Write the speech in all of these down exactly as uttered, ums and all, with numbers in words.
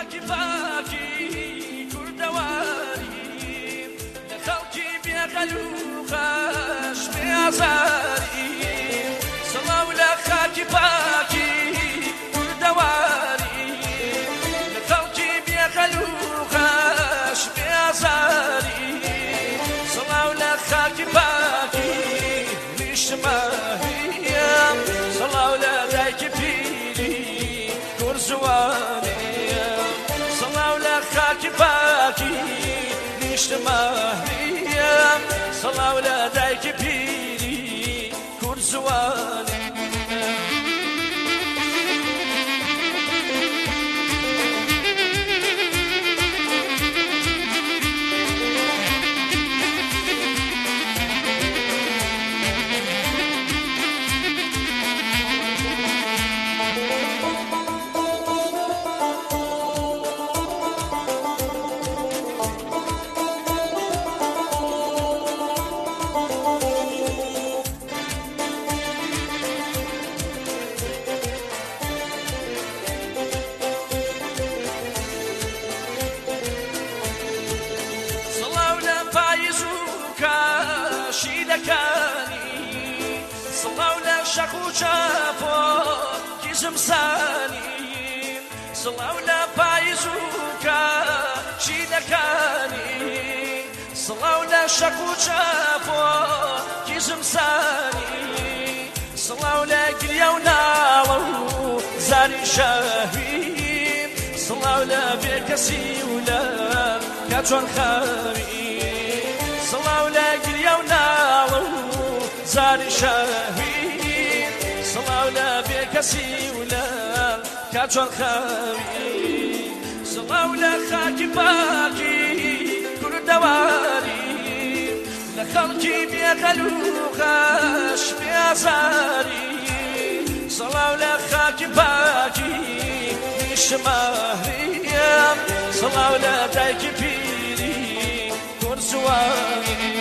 خاکی باکی کوردەواری لە خەڵکی بێغەل و خەش بێئازاری سڵاو لە خاکی باکی کوردەواری لە خەڵکی بێغەل و خەش بێئازاری سڵاو لە خاکی باکی نیشتمانیم سڵاو لە دایکی پیری کوڕزوانیم سڵاو لە خاکی باکی نیشتمانیم سڵاو لە دایکی پیری کوڕزوانیم سڵاو لە شەق و چاپۆ کیژمسانی سڵاو لە پاییز و کاشیدەکانی سڵاو لە شەق و چاپۆ کیژمسانی سڵاو لە گریە و ناوە و زاری شەهید سڵاو لە بێکەسی و لە کاچۆن خاوی سڵاو لە گریە و ناوە و زاری شەهید سڵاو لە بێکەسی و لە کاچۆن خاوی سڵاو لە خاکی باکی کوردەواری لە خەڵکی بێغەل و خەش بێئازاری سڵاو لە خاکی باکی نیشتمانیم سڵاو لە دایکی پیری کوڕزوانیم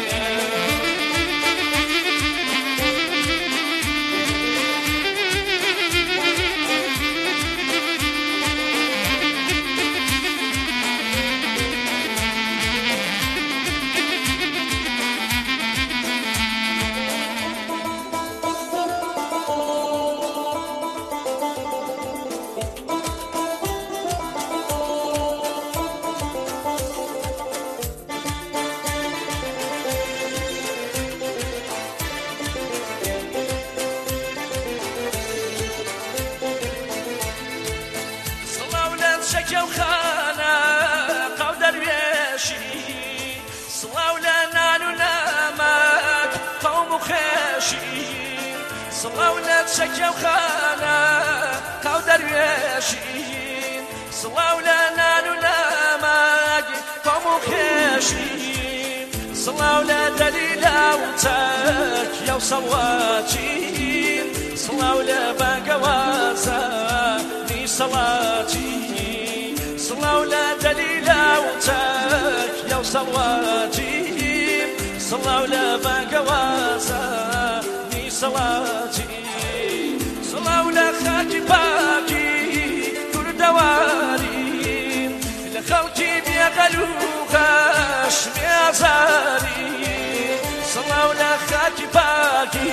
شەکە و خانە قاو دەروێشی سڵاو لە نان و نەمەک قەوم و خێشی سڵاو لە شەکە و خانە قاو دەروێشی سڵاو لە نان و نەمەک قەوم و خێشی سڵاو لە دەلیلا و چەکیە و سەڵواچی سڵاو لە بانگەوازانی سەڵاتی سڵاو لە دەلیلا و چەکیە و سەڵواتی سڵاو لە بانگەوازانی سەڵاتی سڵاو لە خاکی باکی کوردەواری لە خەڵکی بێغەل و خەش بێئازاری سڵاو لە خاکی باکی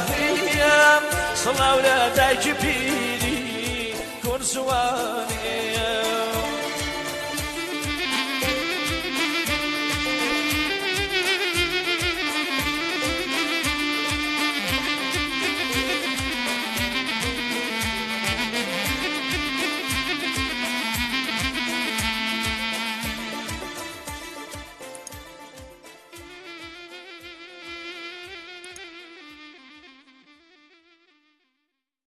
نیشتمانیم سڵاو لە دایکی پیری کوڕزوانیم